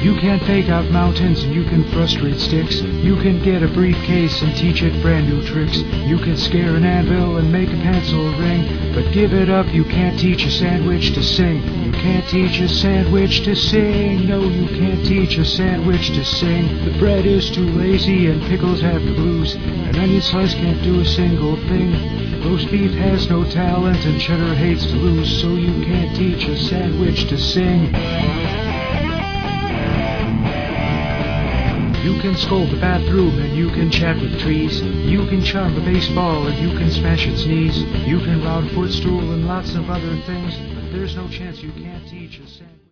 You can fake out mountains and you can frustrate sticks. You can get a briefcase and teach it brand new tricks. You can scare an anvil and make a pencil ring. But give it up, you can't teach a sandwich to sing. You can't teach a sandwich to sing. No, you can't teach a sandwich to sing. The bread is too lazy and pickles have the blues. An onion slice can't do a single thing. Roast beef has no talent and cheddar hates to lose. So you can't teach a sandwich to sing. You can scold the bathroom and you can chat with trees. You can charm a baseball and you can smash its knees. You can route a footstool and lots of other things. But there's no chance you can't teach a sandwich.